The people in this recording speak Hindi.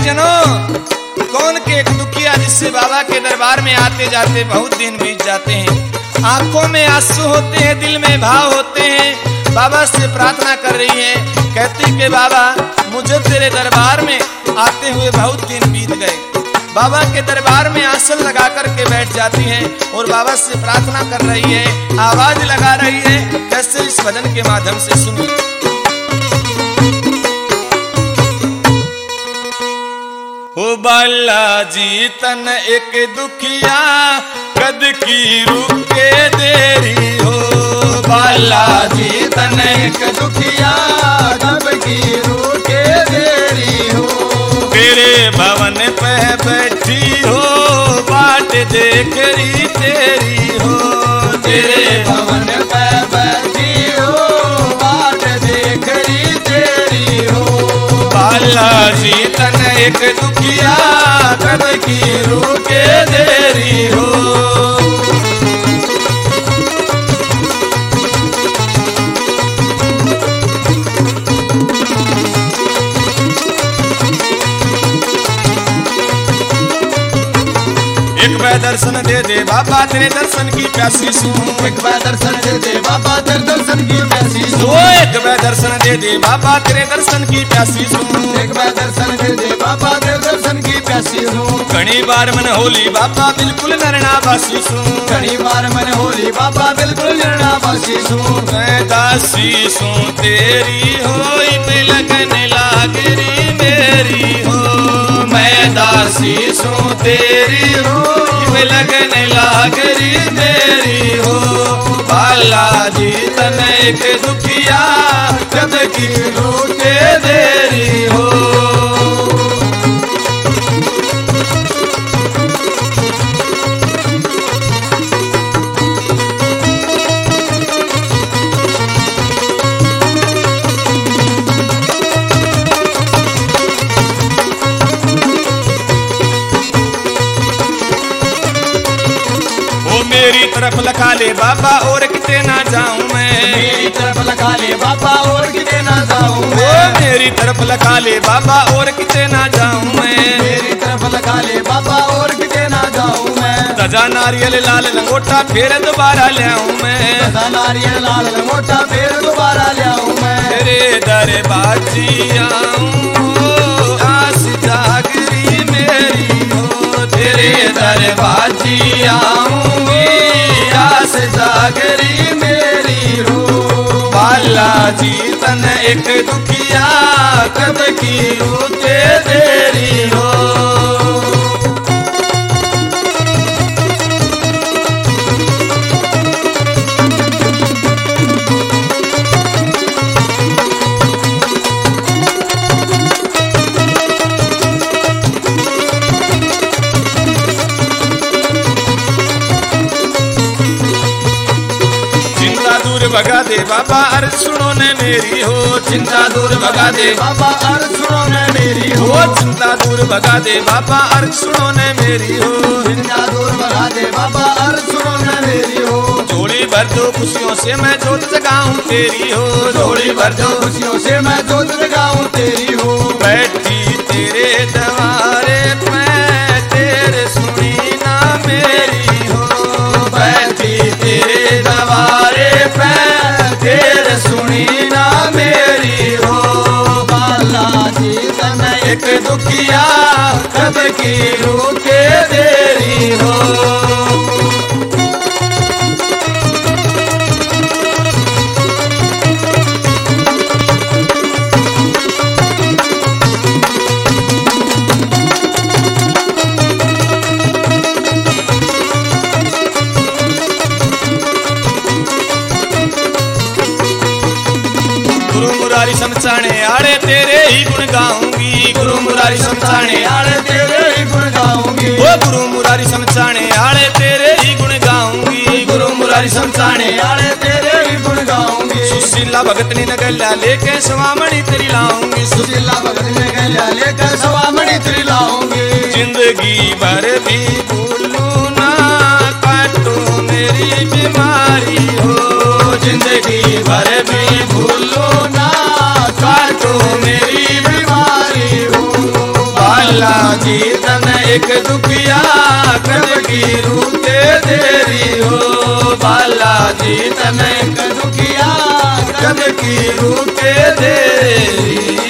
जनों, कौन के एक दुखिया जिससे बाबा के दरबार में आते जाते बहुत दिन बीत जाते हैं। आंखों में आंसू होते हैं, दिल में भाव होते हैं। बाबा से प्रार्थना कर रही है, कहती कि बाबा मुझे तेरे दरबार में आते हुए बहुत दिन बीत गए। बाबा के दरबार में आसन लगा करके बैठ जाती है और बाबा से प्रार्थना कर रही है, आवाज लगा रही है। कैसे इस भजन के माध्यम से सुनी। ओ बालाजी तन एक दुखिया कद की रुके देरी हो। बालाजी तन एक दुखिया कद की रुके देरी हो। तेरे भवन पे बैठी हो बाट देख रही तेरी हो। तेरे भवन पे बैठी हो बाट देख रही तेरी हो। बालाजी तन एक दुखिया कद की रुके देरी हो। एक बार दर्शन दे दे बाबा तेरे दर्शन की प्यासी सू। एक बार दर्शन दे दे बाबा तेरे दर्शन की प्यासी सू। एक बार दर्शन दे दे बाबा तेरे दर्शन की प्यासी सू। एक बार दर्शन दे दे बाबा तेरे दर्शन की प्यासी सू। घणी बार मन होली बाबा बिल्कुल नरना बासी सू। घणी बार मन होली बाबा बिल्कुल नरना बासी सू। मैं दासी सू तेरी होई पे लगन लागरी मेरी हो। मैं दासी सू तेरी हो लगन लागरी मेरी हो। बालाजी तन एक दुखिया कद की रुके देरी हो। मेरी तरफ लखा ले बाबा और किते ना जाऊं मैं। मेरी तरफ लखा ले बाबा और किते ना जाऊं मैं। मेरी तरफ लखा ले बाबा और किते ना जाऊं मैं। मेरी तरफ लखा ले बाबा और किते ना जाऊं मैं। सजा नारियल लाल लंगोटा फिर दोबारा ले आऊं मैं। सजा नारियल लाल लंगोटा फिर दोबारा ले आऊं मैं। तेरे दरबार आऊं आस जागरी मेरी हो। तेरे दरबार आऊं आस जागरी मेरी हो। बालाजी तन एक दुखिया कद की रुके देरी हो। भगा दे बाबा अर्ज सुनो ने मेरी हो। चिंता दूर भगा दे बाबा अर्ज सुनो ने मेरी हो। चिंता दूर भगा दे बाबा अर्ज सुनो ने मेरी हो। चिंता दूर भगा दे बाबा अर्ज सुनो ने मेरी हो। जोड़ी भर दो खुशियों से मैं जोत जगाऊं तेरी हो। जोड़ी भर दो खुशियों से मैं जोत जगाऊं तेरी हो। बैठी तेरे दरबारे मैं तेरे सुनी ना मेरी हो। बैठी तेरे दरबारे तेरे सुनी ना मेरी हो। बालाजी तन एक दुखिया कद की रुके देरी हो। समझाने आड़े तेरे ही गुण गाऊंगी। गुरु मुरारी समझाने आड़े तेरे ही गुण गाऊंगी। वो गुरु मुरारी समझाने आड़े तेरे ही गुण गाऊंगी। गुरु मुरारी समझाने आड़े तेरे ही गुण गाऊंगी। सुशीला भगतनी न गल्या लेके स्वामणी तेरी लाऊंगी। सुशीला भगतनी न गल्या लेके स्वामणी तेरी लाऊंगी। जिंदगी भर भी भूलू ना काटो मेरी बीमारी हो। जिंदगी भर भी भूलू ना काटो मेरी बीमारी हो। एक दुखिया कद की रूके देरी हो बालाजी तने एक दुखिया कद की रूके देरी